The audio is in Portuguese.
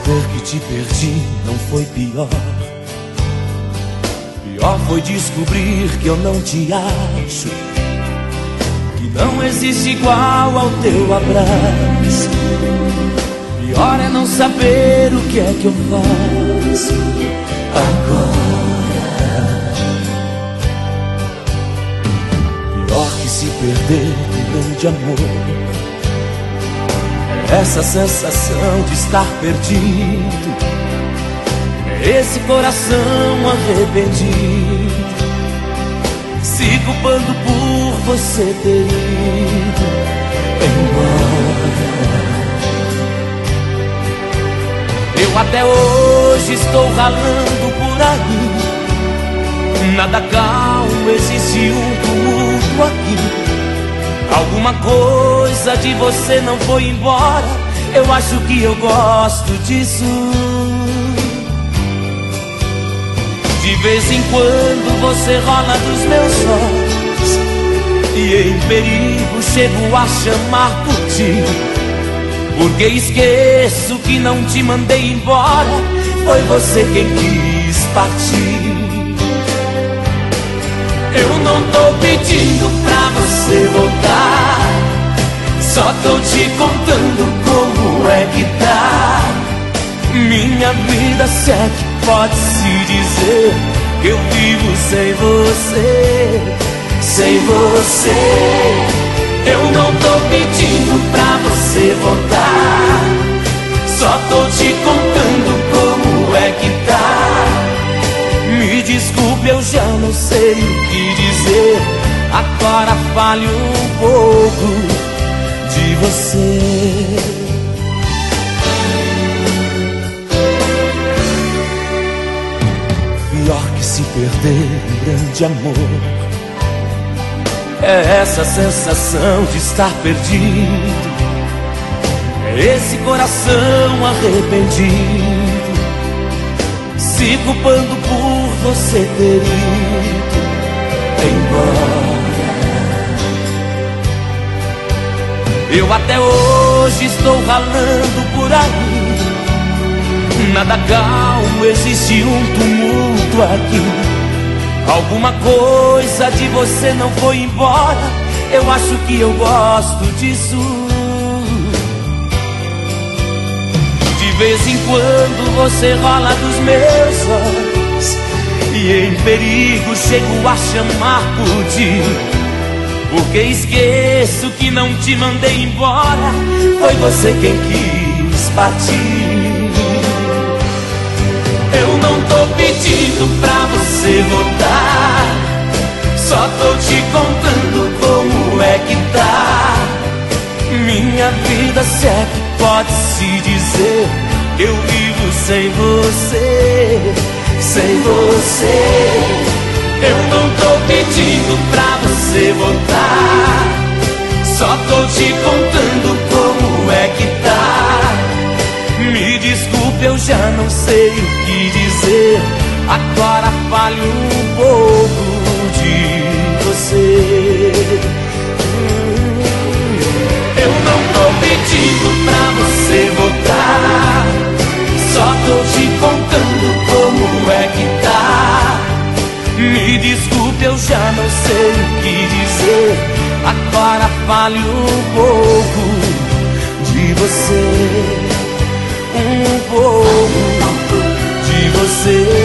Saber que te perdi não foi pior. Pior foi descobrir que eu não te acho, que não existe igual ao teu abraço. Pior é não saber o que é que eu faço agora. Pior que se perder um grande amor é essa sensação de estar perdido, é esse coração arrependido, se culpando por você ter ido embora. Eu até hoje estou ralando por aí, nada calmo, existe um tumulto aqui. Alguma coisa de você não foi embora, eu acho que eu gosto disso. De vez em quando você rola dos meus olhos, e em perigo chego a chamar por ti, porque esqueço que não te mandei embora, foi você quem quis partir. Eu não tô pedindo pra você voltar, só tô te contando como é que tá minha vida, se é que pode-se dizer que eu vivo sem você, sem você. Eu não tô pedindo pra você voltar, só tô te contando como é que tá. Me desculpe, eu já não sei o que dizer, agora fale um pouco de você. Pior que se perder um grande amor é essa sensação de estar perdido, é esse coração arrependido, se culpando por você ter ido embora. Eu até hoje estou ralando por aí, nada calmo, existe um tumulto aqui. Alguma coisa de você não foi embora, eu acho que eu gosto disso. De vez em quando você rola dos meus olhos, e em perigo chego a chamar por ti, porque esqueço que não te mandei embora, foi você quem quis partir. Eu não tô pedindo pra você voltar, só tô te contando como é que tá minha vida, se é que pode-se dizer que eu vivo sem você, sem você. Eu não tô pedindo pra você voltar, só tô te contando como é que tá. Me desculpe, eu já não sei o que dizer, agora fale um pouco de você. Eu não tô pedindo pra você voltar, só tô te contando como é que tá. Me desculpe, eu já não sei o que dizer, agora fale um pouco de você. Um pouco de você.